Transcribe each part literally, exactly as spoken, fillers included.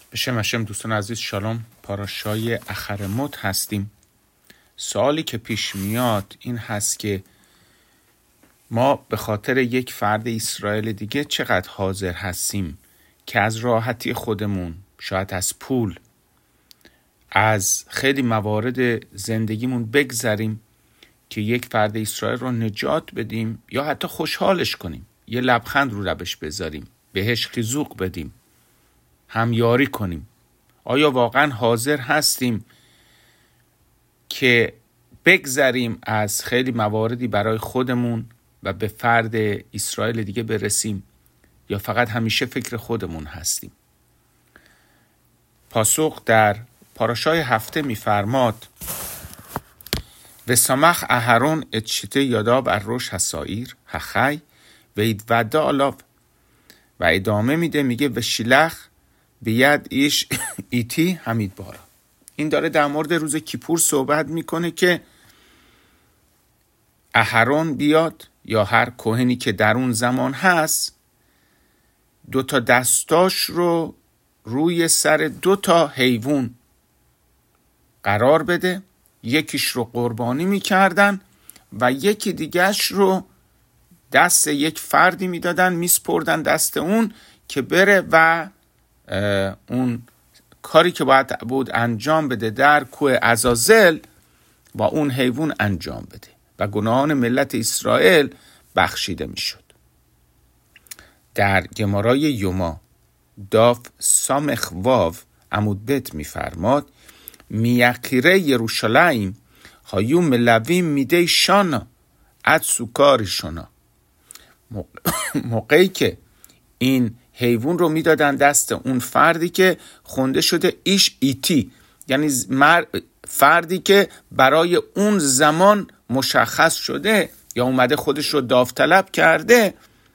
بشم هشم. دوستان عزیز شالوم، پاراشای اخرموت هستیم. سوالی که پیش میاد این هست که ما به خاطر یک فرد اسرائیل دیگه چقدر حاضر هستیم که از راحتی خودمون، شاید از پول، از خیلی موارد زندگیمون بگذریم که یک فرد اسرائیل رو نجات بدیم یا حتی خوشحالش کنیم، یه لبخند رو لبش بذاریم، بهش خیزوق بدیم، همیاری کنیم. آیا واقعا حاضر هستیم که بگذریم از خیلی مواردی برای خودمون و به فرد اسرائیل دیگه برسیم، یا فقط همیشه فکر خودمون هستیم؟ پاسخ در پاراشای هفته میفرماد و سمخ اهرون اتشته یادا بر روش حسایر هخی و اید ودا آلاف، و ادامه میده میگه و شیلخ بیاد ایش ایتی حمید بارا. این داره در مورد روز کیپور صحبت میکنه که اهرون بیاد یا هر کوهنی که در اون زمان هست دو تا دستاش رو روی سر دو تا حیوان قرار بده، یکیش رو قربانی میکردن و یکی دیگهش رو دست یک فردی میدادن، میسپردن دست اون که بره و اون کاری که باید بود انجام بده در کوه عزازل با اون حیوان انجام بده و گناهان ملت اسرائیل بخشیده میشد. در گمارای یوما داف سامخ واو عمود بت میفرماد میاکیره یروشلایم هایو ملویم میده شانا اد سوکاری شانا. موقعی که این حیوان رو میدادن دست اون فردی که خونده شده ایش ایتی، یعنی فردی که برای اون زمان مشخص شده یا اومده خودش رو داوطلب کرده،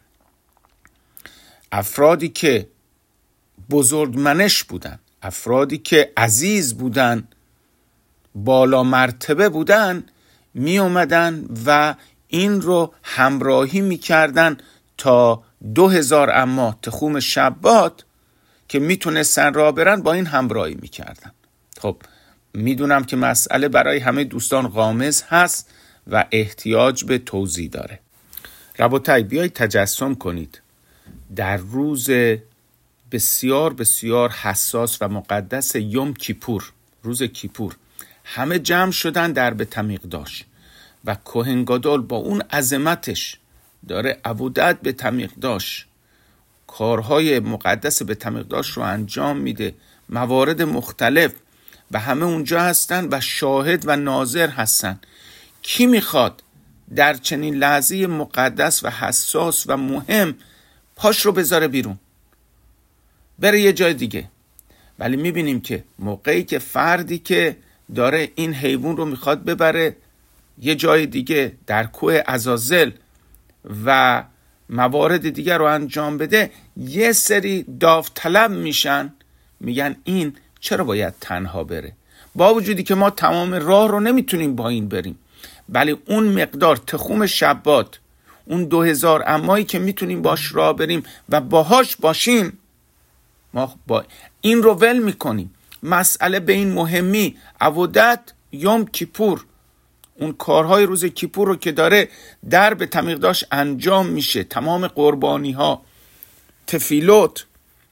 افرادی که بزرگمنش بودن، افرادی که عزیز بودن، بالا مرتبه بودن، می اومدن و این رو همراهی می کردن تا دو هزار اما تخوم شبات که میتونستن راه برن، با این همراهی میکردن. خب میدونم که مسئله برای همه دوستان غامض هست و احتیاج به توضیح داره. ربوتای بیایید تجسم کنید در روز بسیار بسیار حساس و مقدس یوم کیپور، روز کیپور، همه جمع شدن در بیت المقدس و کوهن گادول با اون عظمتش داره عبودت به بیت المقدس، کارهای مقدس بیت المقدس رو انجام میده، موارد مختلف، و همه اونجا هستن و شاهد و ناظر هستن. کی میخواد در چنین لحظه مقدس و حساس و مهم پاش رو بذاره بیرون بره یه جای دیگه؟ ولی میبینیم که موقعی که فردی که داره این حیوان رو میخواد ببره یه جای دیگه در کوه عزازل و موارد دیگر رو انجام بده، یه سری داوطلب میشن، میگن این چرا باید تنها بره، با وجودی که ما تمام راه رو نمیتونیم با این بریم، ولی اون مقدار تخوم شبات، اون دو هزار امایی که میتونیم باش راه بریم و باهاش باشیم، ما با این رو ول میکنیم. مسئله به این مهمی، عبودت یوم کیپور، اون کارهای روز کیپور رو که داره در بیت المقدس انجام میشه، تمام قربانی ها، تفیلوت،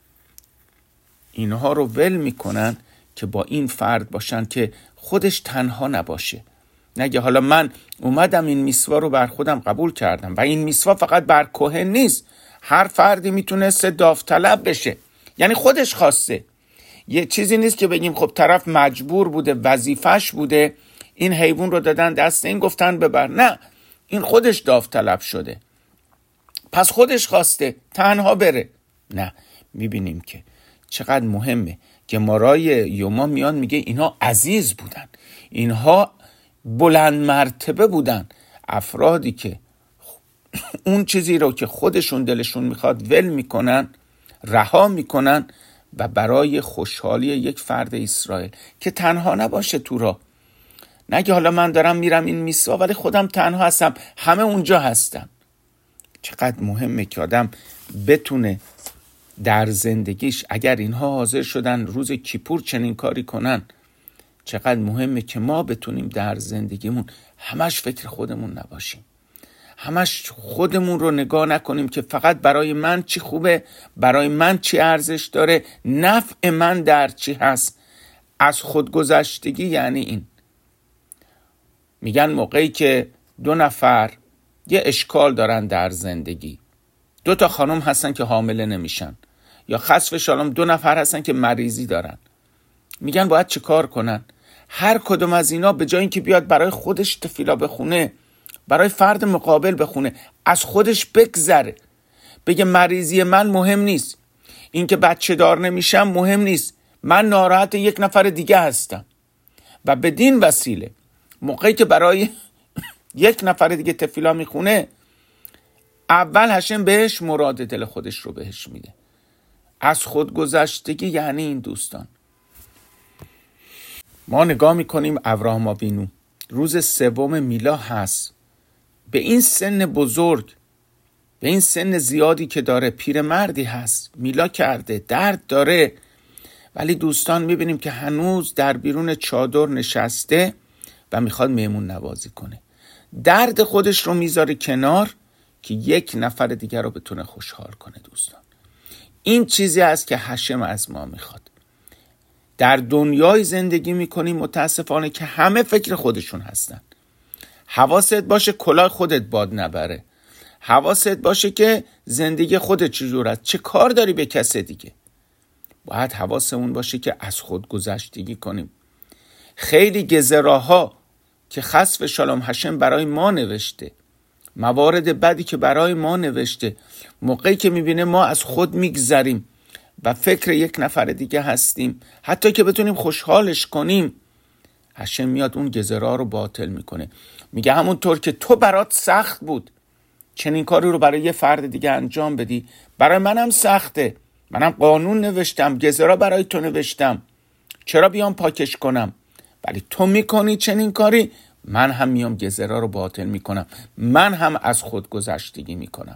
اینها رو ول میکنن که با این فرد باشن که خودش تنها نباشه. نگه حالا من اومدم این میسوا رو بر خودم قبول کردم و این میسوا فقط بر کوهن نیست، هر فردی میتونسته داوطلب بشه، یعنی خودش خواسته. یه چیزی نیست که بگیم خب طرف مجبور بوده، وظیفش بوده، این حیوان رو دادن دست این گفتن ببر. نه، این خودش داوطلب شده، پس خودش خواسته تنها بره. نه، میبینیم که چقدر مهمه که مارای یوما میان میگه اینها عزیز بودن، اینها بلند مرتبه بودن، افرادی که اون چیزی رو که خودشون دلشون میخواد ول میکنن، رها میکنن و برای خوشحالی یک فرد اسرائیل که تنها نباشه تو راه. نگه حالا من دارم میرم این میسوا ولی خودم تنها هستم، همه اونجا هستن. چقدر مهمه که آدم بتونه در زندگیش اگر اینها حاضر شدن روز کیپور چنین کاری کنن، چقدر مهمه که ما بتونیم در زندگیمون همش فکر خودمون نباشیم، همش خودمون رو نگاه نکنیم که فقط برای من چی خوبه، برای من چی ارزش داره، نفع من در چی هست. از خودگذشتگی یعنی این. میگن موقعی که دو نفر یه اشکال دارن در زندگی، دو تا خانم هستن که حامله نمیشن، یا خسف شالام دو نفر هستن که مریضی دارن، میگن باید چه کار کنن؟ هر کدوم از اینا به جای اینکه بیاد برای خودش تفیلا بخونه، برای فرد مقابل بخونه، از خودش بگذره، بگه مریضی من مهم نیست، این که بچه دار نمیشم مهم نیست، من ناراحت یک نفر دیگه هستم. و بدین وسیله موقعی که برای یک نفر دیگه تفیلا میخونه، اول هشم بهش مراد دل خودش رو بهش میده. از خودگذشتگی یعنی این دوستان. ما نگاه میکنیم ابراهام آوینو روز سوم میلا هست، به این سن بزرگ، به این سن زیادی که داره، پیرمردی هست، میلا کرده، درد داره، ولی دوستان میبینیم که هنوز در بیرون چادر نشسته و میخواد مهمون نوازی کنه. درد خودش رو میذاره کنار که یک نفر دیگر رو بتونه خوشحال کنه. دوستان این چیزی است که هشم از ما میخواد. در دنیای زندگی میکنیم متاسفانه که همه فکر خودشون هستن. حواست باشه کلاه خودت باد نبره، حواست باشه که زندگی خودت چجور است، چه کار داری به کس دیگه. باید حواسمون باشه که از خود گذشتگی کنیم. خیلی گزراها که خسف شالام هشم برای ما نوشته، موارد بدی که برای ما نوشته، موقعی که میبینه ما از خود میگذریم و فکر یک نفر دیگه هستیم، حتی که بتونیم خوشحالش کنیم، هشم میاد اون گزرا رو باطل میکنه. میگه همونطور که تو برات سخت بود چنین کاری رو برای یه فرد دیگه انجام بدی، برای منم سخته، منم قانون نوشتم، گزرا برای تو نوشتم، چرا بیام پاکش کنم؟ ولی تو میکنی چنین کاری، من هم میام گزرا رو باطل میکنم، من هم از خود گذشتگی میکنم.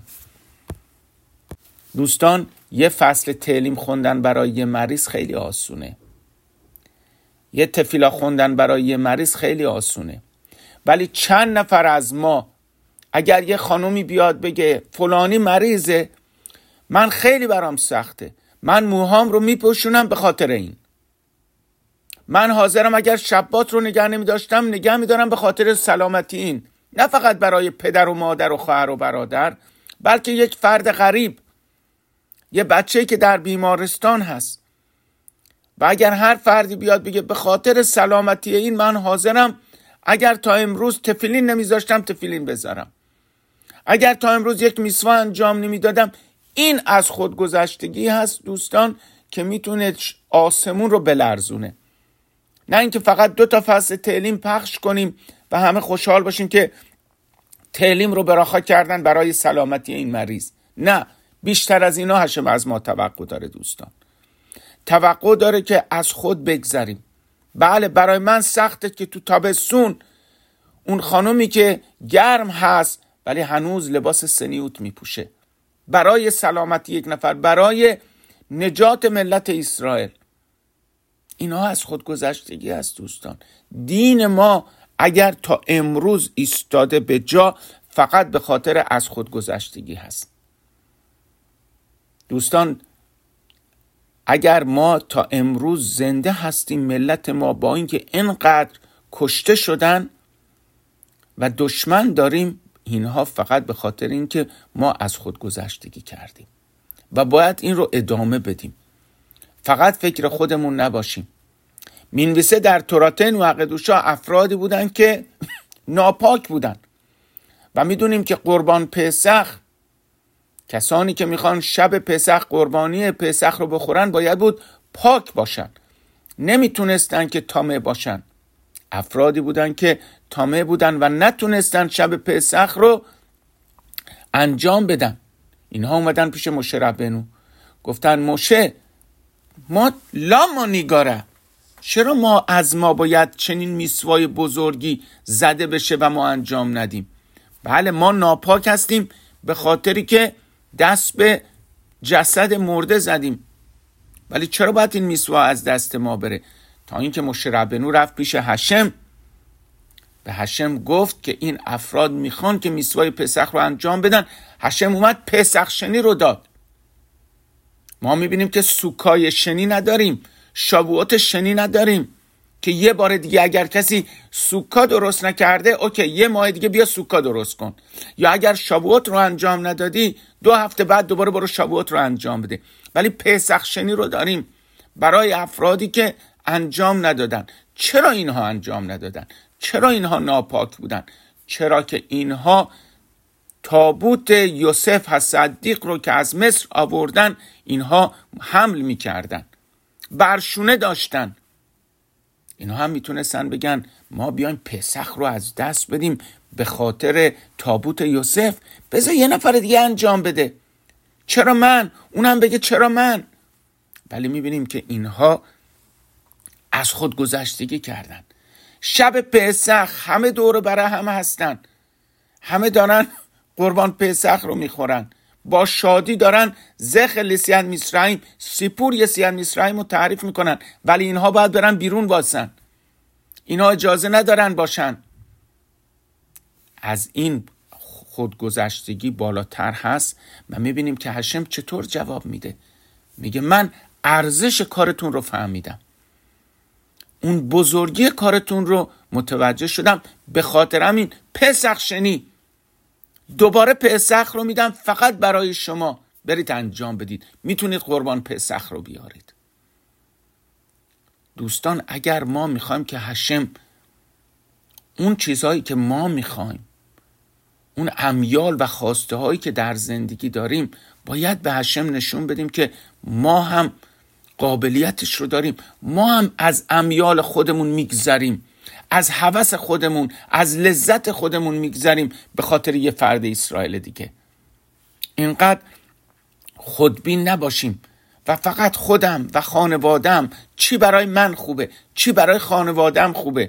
دوستان یه فصل تعلیم خوندن برای یه مریض خیلی آسونه، یه تفیلا خوندن برای یه مریض خیلی آسونه، ولی چند نفر از ما اگر یه خانومی بیاد بگه فلانی مریضه، من خیلی برام سخته، من موهام رو میپوشونم به خاطر این، من حاضرم اگر شبات رو نگه نمی داشتم نگه می دارم به خاطر سلامتی این، نه فقط برای پدر و مادر و خواهر و برادر، بلکه یک فرد غریب، یه بچه‌ای که در بیمارستان هست. و اگر هر فردی بیاد بگه به خاطر سلامتی این من حاضرم اگر تا امروز تفیلین نمیذاشتم تفیلین بذارم، اگر تا امروز یک میسوا انجام نمیدادم، این از خودگذشتگی هست دوستان که میتونه آسمون رو بلرزونه. نه اینکه فقط دو تا فصل تعلیم پخش کنیم و همه خوشحال باشیم که تعلیم رو براخا کردن برای سلامتی این مریض. نه، بیشتر از اینا هشم از ما توقع داره دوستان. توقع داره که از خود بگذریم. بله برای من سخته که تو تابستون اون خانومی که گرم هست ولی هنوز لباس سنیوت میپوشه، برای سلامتی یک نفر، برای نجات ملت اسرائیل. اینا از خودگذشتگی است دوستان. دین ما اگر تا امروز ایستاده به جا فقط به خاطر از خودگذشتگی هست. دوستان اگر ما تا امروز زنده هستیم، ملت ما با اینکه اینقدر کشته شدن و دشمن داریم، اینها فقط به خاطر اینکه ما از خودگذشتگی کردیم و باید این رو ادامه بدیم. فقط فکر خودمون نباشیم. مینویسه در توراتن و عقدوشا افرادی بودن که ناپاک بودن و میدونیم که قربان پسخ، کسانی که میخوان شب پسخ قربانی پسخ رو بخورن باید بود پاک باشن، نمیتونستن که طامع باشن. افرادی بودن که طامع بودن و نتونستن شب پسخ رو انجام بدن. اینها اومدن پیش موشه ربنو گفتن موشه ما لاما نیگاره، چرا ما از ما باید چنین میسوای بزرگی زده بشه و ما انجام ندیم؟ بله ما ناپاک هستیم به خاطری که دست به جسد مرده زدیم، ولی چرا باید این میسوا از دست ما بره؟ تا اینکه موشه ربنو رفت پیش هشم، به هشم گفت که این افراد میخوان که میسوای پسخ رو انجام بدن. هشم اومد پسخ شنی رو داد. ما میبینیم که سوکای شنی نداریم، شابوات شنی نداریم که یه بار دیگه اگر کسی سوکا درست نکرده، اوکی یه ماه دیگه بیا سوکا درست کن، یا اگر شابوات رو انجام ندادی دو هفته بعد دوباره برو شابوات رو انجام بده. ولی پسخ شنی رو داریم برای افرادی که انجام ندادن. چرا اینها انجام ندادن؟ چرا اینها ناپاک بودن؟ چرا که اینها تابوت یوسف الصدیق رو که از مصر آوردن اینها حمل میکردن، برشونه داشتن. اینها هم میتونستن بگن ما بیایم پسخ رو از دست بدیم به خاطر تابوت یوسف، بذار یه نفر دیگه انجام بده. چرا من؟ اونم بگه چرا من؟ ولی میبینیم که اینها از خود گذشتگی کردن. شب پسخ همه دور برای همه هستن، همه دارن قربان پسخ رو میخورن، با شادی دارن زخ لیسیان میسرائیم، سیپور یسیان میسرائیم رو تعریف میکنن، ولی اینها باید برن بیرون باشن، اینها اجازه ندارن باشن. از این خودگذشتگی بالاتر هست. و میبینیم که هشم چطور جواب میده. میگه من ارزش کارتون رو فهمیدم، اون بزرگی کارتون رو متوجه شدم، به خاطر همین پسخ شنی دوباره پسخ رو میدم فقط برای شما، برید انجام بدید، میتونید قربان پسخ رو بیارید. دوستان اگر ما میخوایم که هشم اون چیزهایی که ما میخوایم، اون امیال و خواسته هایی که در زندگی داریم، باید به هشم نشون بدیم که ما هم قابلیتش رو داریم، ما هم از امیال خودمون میگذریم، از هوس خودمون، از لذت خودمون میگذریم به خاطر یه فرد اسرائیل دیگه. اینقدر خودبین نباشیم و فقط خودم و خانوادم، چی برای من خوبه، چی برای خانوادم خوبه.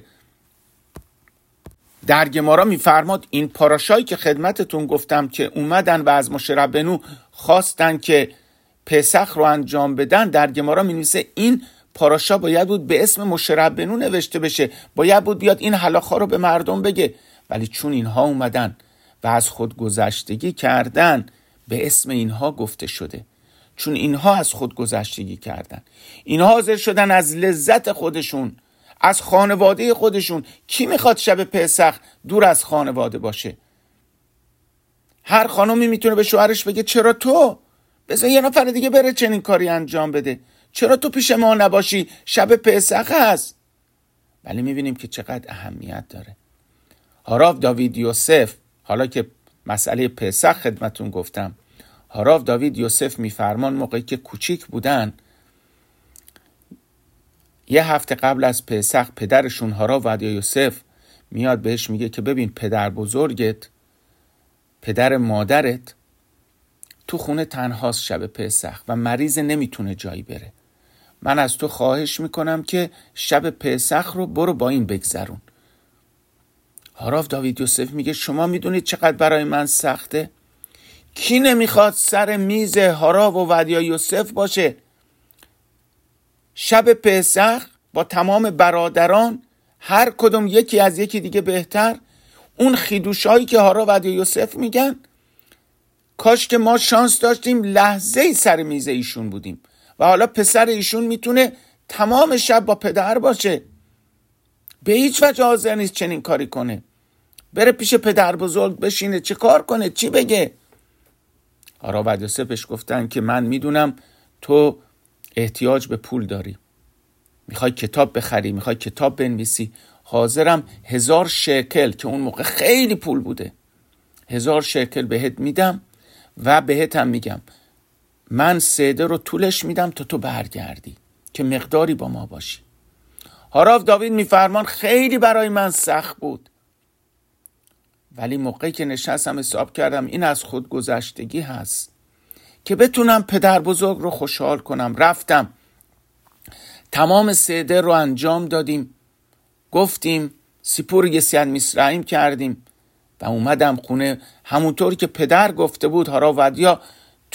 در گمارا میفرماد این پاراشایی که خدمتتون گفتم که اومدن و از موشه ربنو خواستن که پسخ رو انجام بدن، در گمارا می‌نویسه این پاراشا باید بود به اسم موشه ربنو نوشته بشه، باید بود بیاد این هلاخا رو به مردم بگه، ولی چون اینها اومدن و از خود گذشتگی کردن به اسم اینها گفته شده. چون اینها از خود گذشتگی کردن، اینها حاضر شدن از لذت خودشون، از خانواده خودشون. کی میخواد شب پسخ دور از خانواده باشه؟ هر خانومی میتونه به شوهرش بگه چرا تو؟ بذار یه نفر دیگه بره چنین کاری انجام بده، چرا تو پیش ما نباشی؟ شب پسخ هست. ولی میبینیم که چقدر اهمیت داره. هاراو داوید یوسف، حالا که مسئله پسخ خدمتون گفتم، هاراو داوید یوسف میفرمان موقعی که کوچیک بودن، یه هفته قبل از پسخ پدرشون هاراو ودیا یوسف میاد بهش میگه که ببین پدر بزرگت، پدر مادرت تو خونه تنهاست شب پسخ و مریض، نمیتونه جایی بره. من از تو خواهش میکنم که شب پسخ رو برو با این بگذرون. هاراو داوید یوسف میگه شما میدونید چقدر برای من سخته؟ کی نمیخواد سر میز هاراو و ودیا یوسف باشه شب پسخ با تمام برادران، هر کدوم یکی از یکی دیگه بهتر؟ اون خیدوشایی که هاراو و ودیا یوسف میگن، کاش که ما شانس داشتیم لحظه ای سر میز ایشون بودیم و حالا پسر ایشون میتونه تمام شب با پدر باشه. به هیچ وجه حاضر نیست چنین کاری کنه، بره پیش پدر بزرگ بشینه، چه کار کنه، چی بگه؟ هاراو و یوسفش گفتن که من میدونم تو احتیاج به پول داری، میخوای کتاب بخری، میخوای کتاب بنویسی، حاضرم هزار شکل که اون موقع خیلی پول بوده، هزار شکل بهت میدم و بهت هم میگم من سده رو طولش میدم تا تو برگردی که مقداری با ما باشی. هاراو داوید میفرمان خیلی برای من سخت بود، ولی موقعی که نشستم حساب کردم این از خود گذشتگی هست که بتونم پدر بزرگ رو خوشحال کنم. رفتم تمام سده رو انجام دادیم، گفتیم سیپور یسیان میسرائیم کردیم و اومدم خونه همونطوری که پدر گفته بود. هاراو ودیا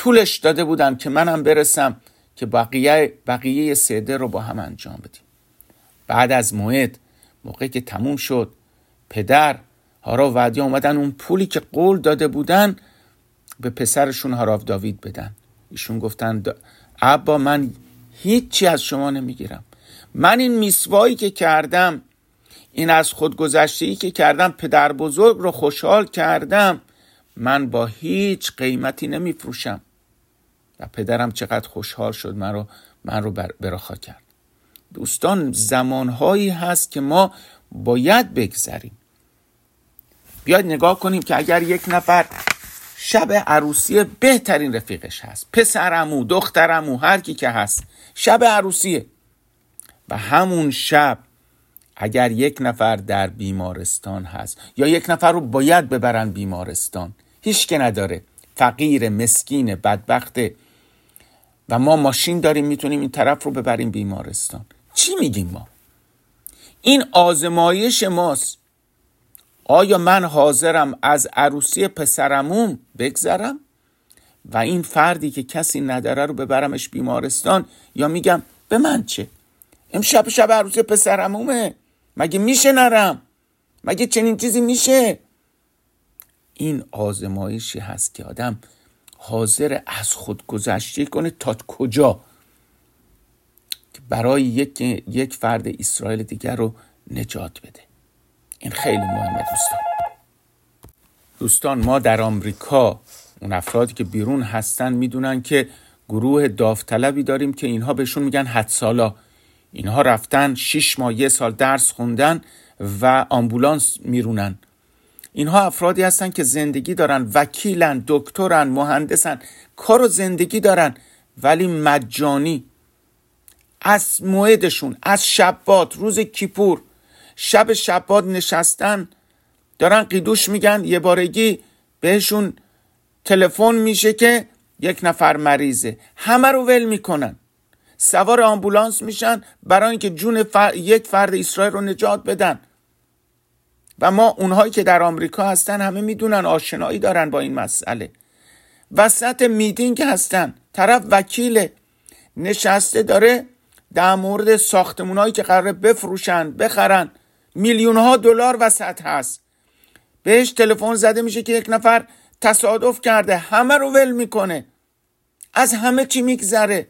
طولش داده بودن که منم برسم که بقیه بقیه سده رو با هم انجام بدیم. بعد از موعد، موقعی که تموم شد، پدر هارا و ودیا اومدن اون پولی که قول داده بودن به پسرشون هاراو داوید بدن. ایشون گفتن ابا من هیچی از شما نمیگیرم، من این میسوایی که کردم، این از خودگذشته‌ای که کردم، پدر بزرگ رو خوشحال کردم، من با هیچ قیمتی نمیفروشم. و پدرم چقدر خوشحال شد، من رو من رو برخا کرد. دوستان، زمانهایی هست که ما باید بگذریم. بیاید نگاه کنیم که اگر یک نفر شب عروسی بهترین رفیقش هست، پسرعمو، دخترعمو، هر کی که هست، شب عروسیه، و همون شب اگر یک نفر در بیمارستان هست یا یک نفر رو باید ببرن بیمارستان، هیچ که نداره، فقیر، مسکین، بدبخته، و ما ماشین داریم میتونیم این طرف رو ببریم بیمارستان، چی میگیم ما؟ این آزمایش ماست. آیا من حاضرم از عروسی پسرمون بگذرم و این فردی که کسی نداره رو ببرمش بیمارستان، یا میگم به من چه؟ امشب شب عروسی پسرمومه، مگه میشه نرم؟ مگه چنین چیزی میشه؟ این آزمایشی هست که آدم حاضر از خود گذشته کنه تا کجا که برای یک یک فرد اسرائیل دیگر رو نجات بده. این خیلی مهمه دوستان. دوستان ما در آمریکا، اون افرادی که بیرون هستن میدونن که گروه داوطلبی داریم که اینها بهشون میگن حدسالا. اینها رفتن شش ماه یه سال درس خوندن و آمبولانس میرونن. اینها افرادی هستن که زندگی دارن، وکیلن، دکترن، مهندسن، کار و زندگی دارن، ولی مجانی. از موعدشون، از شبات، روز کیپور، شب شبات نشستن دارن قیدوش میگن. یه بارگی بهشون تلفن میشه که یک نفر مریضه، همه رو ول میکنن، سوار آمبولانس میشن برای اینکه جون فر... یک فرد اسرائیل رو نجات بدن. و ما اونهایی که در آمریکا هستن همه میدونن، آشنایی دارن با این مسئله. وسط میتینگ هستن، طرف وکیل نشسته داره در مورد ساختمونایی که قراره بفروشن، بخرن، میلیون ها دلار وسط هست. بهش تلفن زده میشه که یک نفر تصادف کرده، همه رو ول میکنه، از همه چی میگذره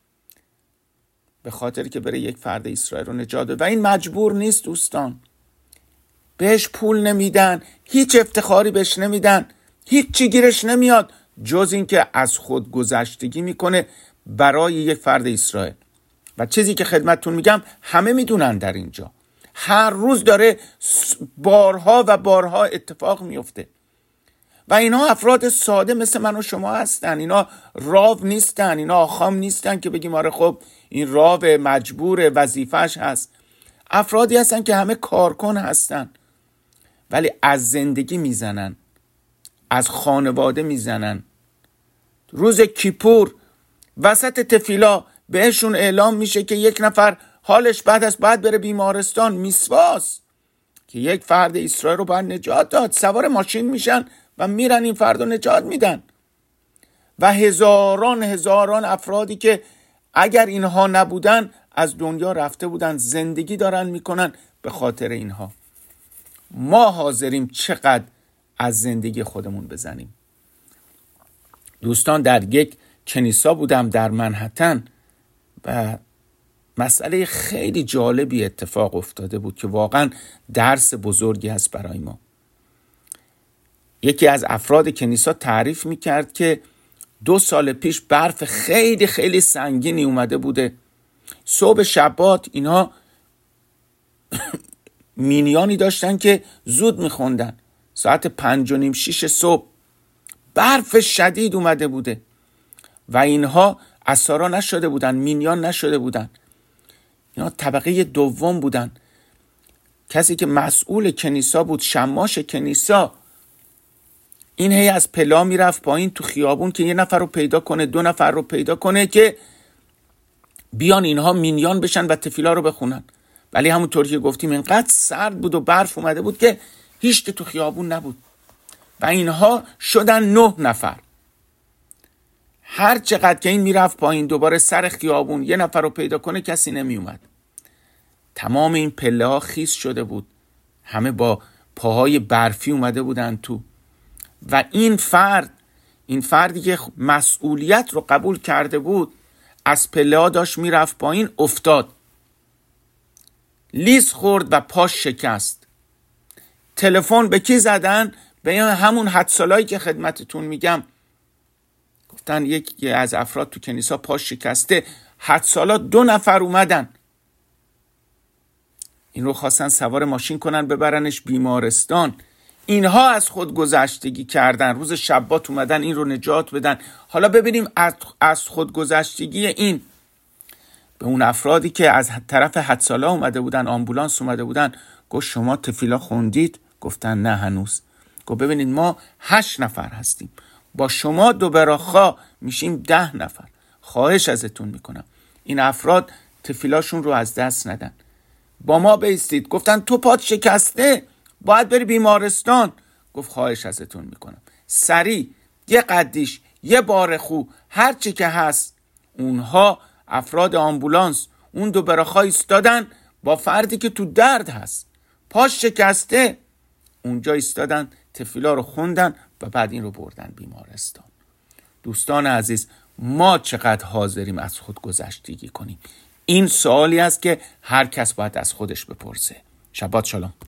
به خاطر که بره یک فرد اسرائیل رو نجات بده. و این مجبور نیست دوستان، بهش پول نمیدن، هیچ افتخاری بهش نمیدن، هیچ چی گیرش نمیاد جز این که از خود گذشتگی میکنه برای یک فرد اسرائیل. و چیزی که خدمتتون میگم همه میدونن در اینجا، هر روز داره بارها و بارها اتفاق میفته. و اینا افراد ساده مثل من و شما هستن، اینا راو نیستن، اینا آخام نیستن که بگیم آره خب این راو مجبور وظیفش هست. افرادی هستن که همه کارکن هستن، ولی از زندگی میزنن، از خانواده میزنن. روز کیپور وسط تفیلا بهشون اعلام میشه که یک نفر حالش بعد از بعد بره بیمارستان، میسواس که یک فرد اسرائیل رو باید نجات داد. سوار ماشین میشن و میرن این فرد رو نجات میدن. و هزاران هزاران افرادی که اگر اینها نبودن از دنیا رفته بودن، زندگی دارن میکنن به خاطر اینها. ما حاضریم چقدر از زندگی خودمون بزنیم. دوستان در یک کنیسا بودم در منهتن و مسئله خیلی جالبی اتفاق افتاده بود که واقعا درس بزرگی هست برای ما. یکی از افراد کنیسا تعریف میکرد که دو سال پیش برف خیلی خیلی سنگینی اومده بوده. صبح شبات اینها مینیانی داشتن که زود میخوندن، ساعت پنج و نیم شیش صبح برف شدید اومده بوده و اینها اسارا نشده بودن، مینیان نشده بودن، اینا طبقه دوم بودن. کسی که مسئول کنیسا بود، شماش کنیسا، این هی از پلا میرفت پایین تو خیابون که یه نفر رو پیدا کنه، دو نفر رو پیدا کنه که بیان اینها مینیان بشن و تفیلا رو بخونن. ولی همونطور که گفتیم اینقدر سرد بود و برف اومده بود که هیچ تو خیابون نبود و اینها شدن نه نفر. هر چقدر که این میرفت پایین دوباره سر خیابون یه نفر رو پیدا کنه کسی نمی اومد. تمام این پله ها خیس شده بود، همه با پاهای برفی اومده بودن تو. و این فرد این فردی که مسئولیت رو قبول کرده بود از پله ها داشت میرفت پایین، افتاد، لیز خورد و پاش شکست. تلفن به کی زدن؟ به همون حدسالایی که خدمتتون میگم. گفتن یکی از افراد تو کنیسا پاش شکسته. حدسالا دو نفر اومدن، این رو خواستن سوار ماشین کنن ببرنش بیمارستان. اینها از خود گذشتگی کردن، روز شبات اومدن این رو نجات بدن. حالا ببینیم از خود گذشتگی این به اون افرادی که از طرف حدسالا اومده بودن، آمبولانس اومده بودن، گفت شما تفیلا خوندید؟ گفتن نه هنوز. گفت ببینید ما هشت نفر هستیم، با شما دو براخا میشیم ده نفر. خواهش ازتون میکنم این افراد تفیلاشون رو از دست ندن، با ما بایستید. گفتن تو پات شکسته، باید بری بیمارستان. گفت خواهش ازتون میکنم سریع یه قدیش، یه بارخو، هر چی که هست. اونها افراد آمبولانس اون دو براخا ایستادن با فردی که تو درد هست، پاش شکسته. اونجا ایستادن، تفیلا رو خوندن و بعد این رو بردن بیمارستان. دوستان عزیز، ما چقدر حاضریم از خود گذشتگی کنیم؟ این سوالی است که هر کس باید از خودش بپرسه. شبات شالوم.